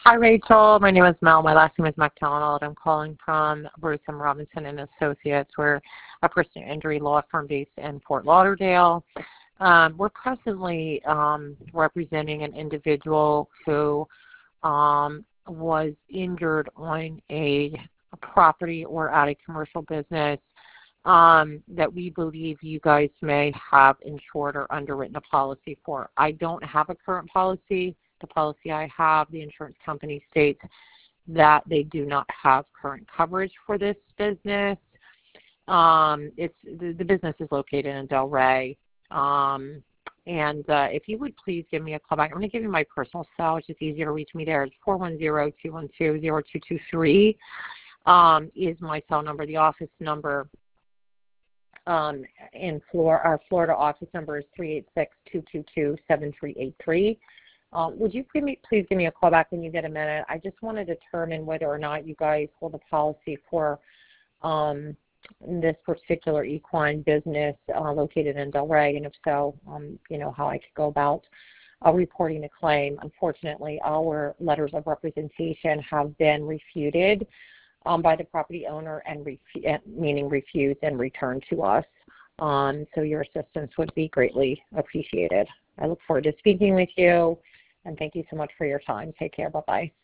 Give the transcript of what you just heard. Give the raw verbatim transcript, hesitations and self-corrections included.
Hi, Rachel. My name is Mel. My last name is McDonald. I'm calling from Bruce and Robinson and Associates. We're a personal injury law firm based in Fort Lauderdale. Um, we're presently um, representing an individual who um, was injured on a, a property or at a commercial business um, that we believe you guys may have insured or underwritten a policy for. I don't have a current policy. The policy I have, the insurance company states that they do not have current coverage for this business. Um, it's the, the business is located in Delray. Um, and uh, if you would please give me a call back. I'm going to give you my personal cell. It's just easier to reach me there. It's four one zero, two one two, zero two two three um, is my cell number. The office number um, in Florida, our Florida office number is three eight six, two two two, seven three eight three. Um, would you give me, please give me a call back when you get a minute? I just want to determine whether or not you guys hold a policy for um, this particular equine business uh, located in Delray, and if so, um, you know, how I could go about uh, reporting the claim. Unfortunately, our letters of representation have been refuted um, by the property owner, and refu- meaning refused and returned to us. Um, so your assistance would be greatly appreciated. I look forward to speaking with you. And thank you so much for your time. Take care. Bye-bye.